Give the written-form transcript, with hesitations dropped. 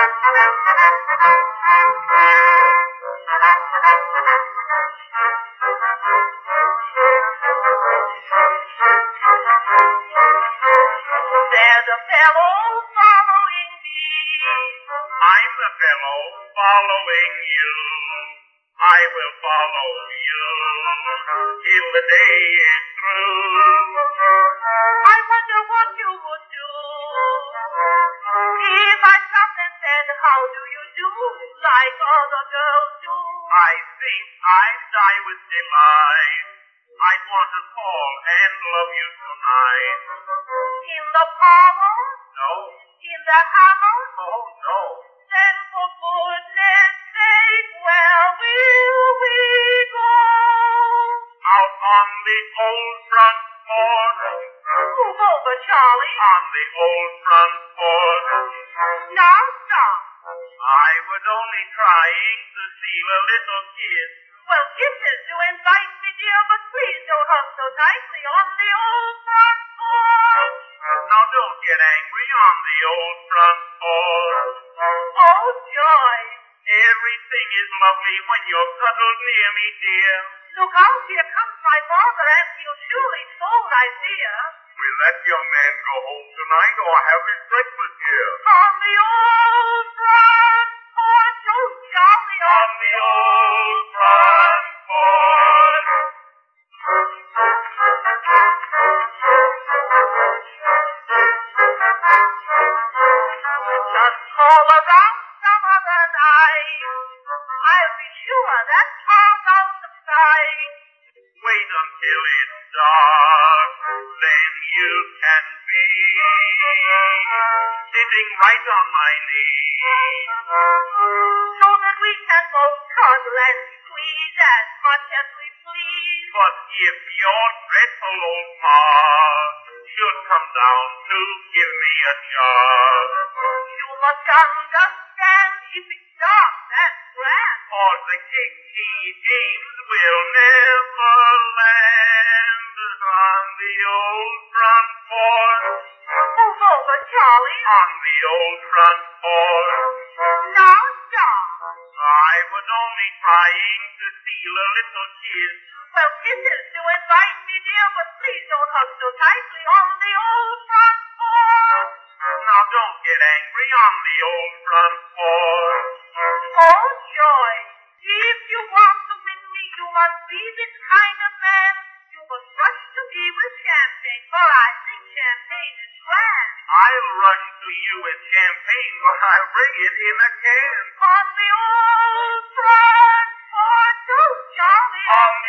There's a fellow following me. I'm the fellow following you. I will follow you till the day is through. I wonder what you would do if I stopped and said, how do you do, like other girls do. I think I'd die with delight. I'd want to call and love you tonight. In the parlor? No. In the house? Oh, no. Then for goodness sake, where will we go? Out on the old front porch. Move over, Charlie. On the old front porch. Now stop. I was only trying to steal a little kiss. Well, kisses do invite me, dear, but please don't hug so tightly on the old front porch. Now don't get angry on the old front porch. Oh, joy. Everything is lovely when you're cuddled near me, dear. Look out, here comes my father, and he'll surely scold, I fear. Will that young man go home tonight or have his breakfast here? On the old front porch, oh, Charlie, On the old front porch. Just call around some other night. I'll be sure that car's out of sight. Wait until it's dark, then you can be sitting right on my knee. So that we can both cuddle and squeeze as much as we please. But if your dreadful old pa should come down to give me a job, You must understand, if it's dark, that's grand. for the Kiki James will never land on the old front porch. Move over, Charlie. On the old front porch. Now stop. I was only trying to steal a little kiss. Well, kisses do invite me, dear, but please don't hug so tightly on the old front porch. Now don't get angry on the old front porch. Oh, joy. If you want to win me, you must be this kind of man. You must rush to me with champagne, for I think champagne is grand. I'll rush to you with champagne, but I'll bring it in a can. On the old front porch, oh, Charlie. On